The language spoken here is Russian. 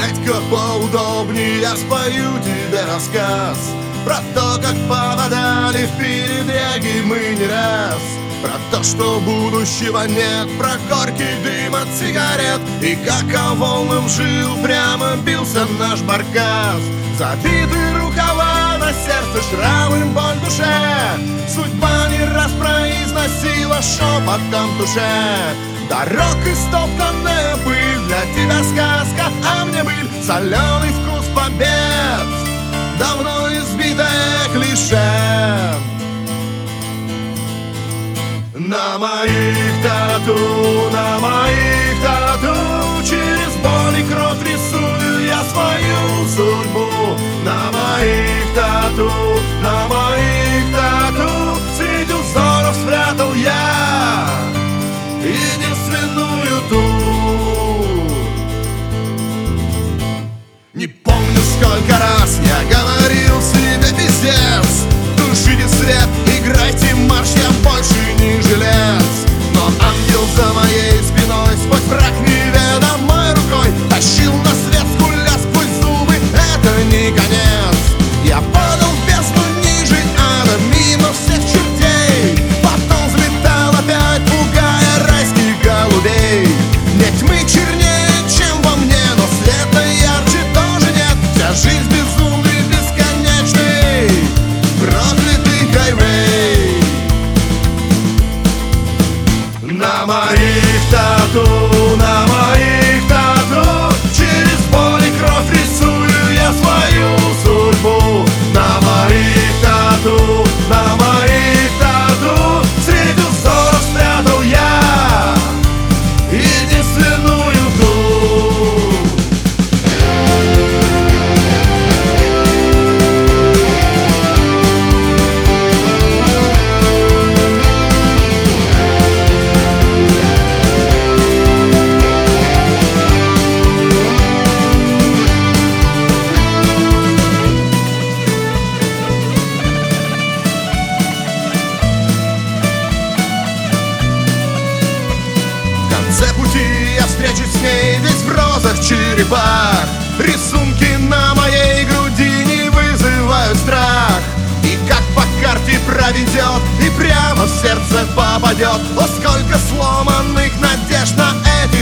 Сядь-ка поудобнее, я спою тебе рассказ про то, как попадали в передряги мы не раз, про то, что будущего нет, про горький дым от сигарет, и как по волнам жил, прямо бился наш баркас. Забиты рукава, на сердце шрамы, боль в душе, судьба не раз произносила шепотом в душе. Дорог истоптанная пыль, для тебя сказка, а мне быль, соленый вкус побед, давно избитое клише. На моих тату, через боль и кровь рисую я свою судьбу. На моих тату, среди узоров спрятал я единственную ту. Не помню, сколько раз я говорил себе пиздец, тушите свет, играйте марш, я больше не жилец. Но ангел за моей спиной сквозь мрак неведомой рукой тащил на свет, скуля сквозь зубы, это не конец. Я падал в бездну ниже ада, мимо всех чертей, потом взлетал опять, пугая райских голубей. Мне тьмы чернее, чем во мне, но света ярче тоже нет. Вся жизнь безумный, бесконечный, проклятый хайвей. На моих тату, через боль и кровь рисую я свою судьбу. На моих тату, среди узоров спрятал я единственную ту. В конце пути я встречусь с ней весь в розах черепах. Рисунки на моей груди не вызывают страх. И как по карте проведет, и прямо в сердце попадет. О, сколько сломанных надежд на эти